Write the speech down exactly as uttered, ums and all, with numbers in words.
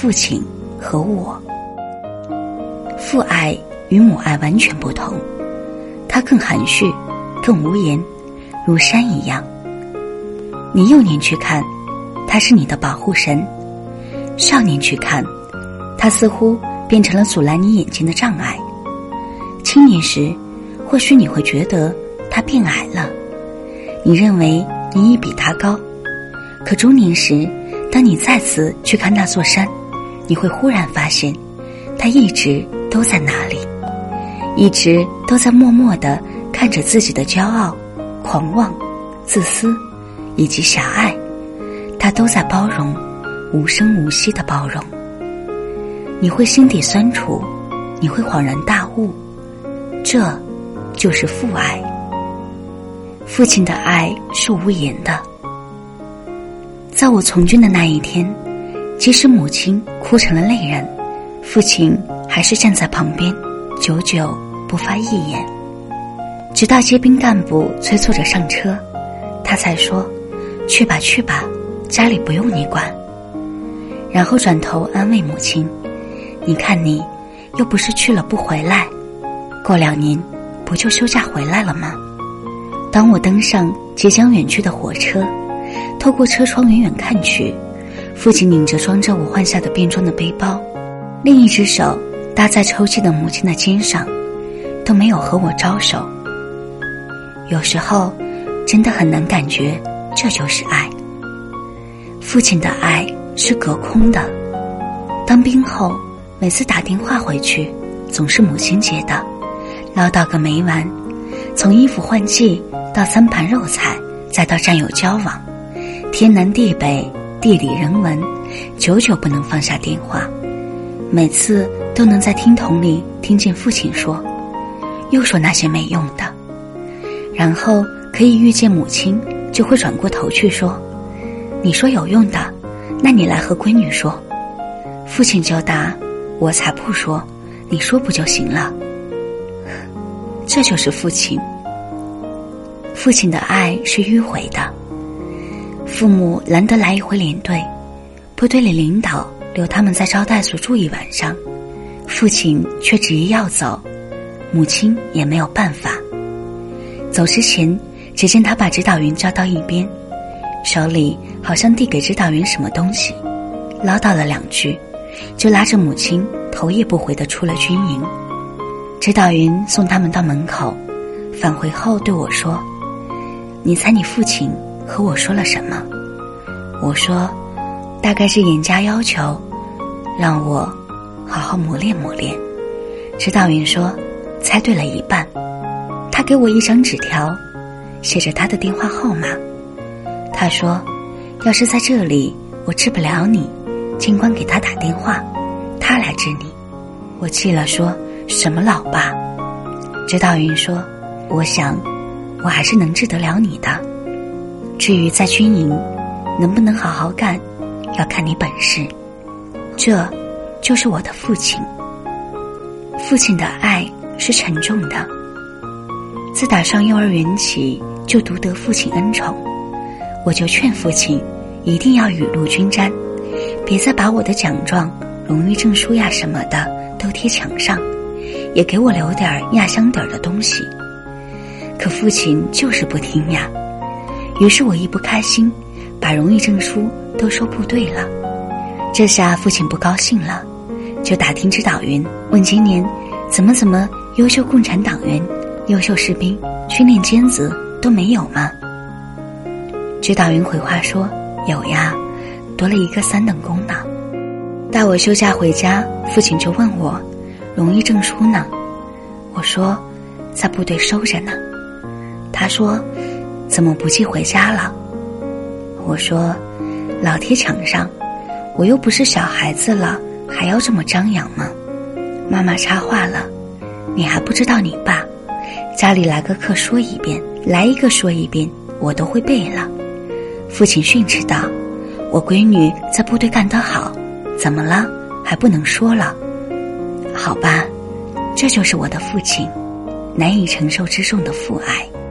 父亲和我。父爱与母爱完全不同，它更含蓄，更无言，如山一样。你幼年去看，它是你的保护神；少年去看，它似乎变成了阻拦你眼睛的障碍。青年时，或许你会觉得它变矮了，你认为你已比它高。可中年时，当你再次去看那座山，你会忽然发现，它一直都在那里，一直都在默默地看着自己的骄傲、狂妄、自私以及狭隘，它都在包容，无声无息的包容。你会心底酸楚，你会恍然大悟，这就是父爱。父亲的爱是无言的。在我从军的那一天，即使母亲哭成了泪人，父亲还是站在旁边，久久不发一言。直到街兵干部催促着上车，他才说：“去吧去吧，家里不用你管。”然后转头安慰母亲：“你看你，又不是去了不回来，过两年不就休假回来了吗？”当我登上即将远去的火车，透过车窗远远看去，父亲拧着装着我换下的便装的背包，另一只手搭在抽泣的母亲的肩上，都没有和我招手。有时候真的很难感觉这就是爱。父亲的爱是隔空的，当兵后每次打电话回去，总是母亲接的，唠叨个没完，从衣服换季到三盘肉菜，再到战友交往，天南地北，地理人文，久久不能放下电话。每次都能在听筒里听见父亲说，又说那些没用的，然后可以遇见母亲，就会转过头去说，你说有用的，那你来和闺女说。父亲就答，我才不说，你说不就行了。这就是父亲。父亲的爱是迂回的。父母难得来一回连队，部队里领导留他们在招待所住一晚上，父亲却执意要走，母亲也没有办法。走之前，只见他把指导员叫到一边，手里好像递给指导员什么东西，唠叨了两句，就拉着母亲头也不回地出了军营。指导员送他们到门口，返回后对我说，你猜你父亲和我说了什么？我说，大概是严加要求，让我好好磨练磨练。指导员说，猜对了一半。他给我一张纸条，写着他的电话号码。他说，要是在这里我治不了你，尽管给他打电话，他来治你。我气了说，什么老爸？指导员说，我想我还是能治得了你的，至于在军营能不能好好干，要看你本事。这就是我的父亲。父亲的爱是沉重的。自打上幼儿园起就独得父亲恩宠，我就劝父亲一定要雨露均沾，别再把我的奖状、荣誉证书呀什么的都贴墙上，也给我留点压箱底儿的东西。可父亲就是不听呀，于是我一不开心，把荣誉证书都收部队了。这下父亲不高兴了，就打听指导员，问今年怎么怎么优秀共产党员、优秀士兵、训练尖子都没有吗？指导员回话说，有呀，夺了一个三等功呢。待我休假回家，父亲就问我，荣誉证书呢？我说，在部队收着呢。他说，怎么不寄回家了？我说，老贴墙上，我又不是小孩子了，还要这么张扬吗？妈妈插话了，你还不知道你爸，家里来个客说一遍，来一个说一遍，我都会背了。父亲训斥道，我闺女在部队干得好，怎么了？还不能说了？好吧，这就是我的父亲，难以承受之重的父爱。